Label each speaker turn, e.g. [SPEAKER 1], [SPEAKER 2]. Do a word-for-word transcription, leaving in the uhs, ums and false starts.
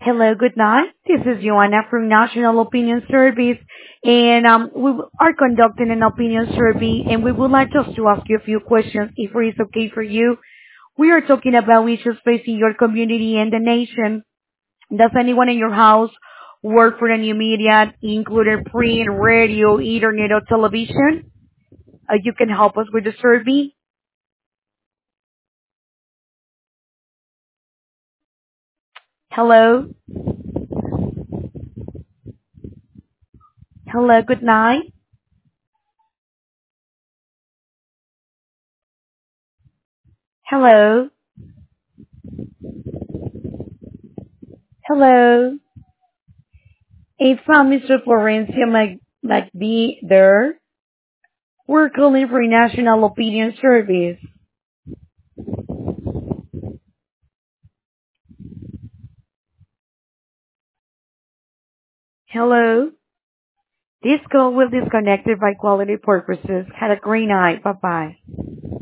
[SPEAKER 1] Hello, good night. This is Joanna from National Opinion Service, and um, we w- are conducting an opinion survey, and we would like just to ask you a few questions, if it is okay for you. We are talking about issues facing your community and the nation. Does anyone in your house work for the new media, including print, radio, internet, or television? Uh, you can help us with the survey. Hello, hello, good night. Hello, hello. If uh, mister Florencia might, might be there, we're calling for National Opinion Service. Hello? This call will be disconnected by quality purposes. Had a green eye. Bye-bye.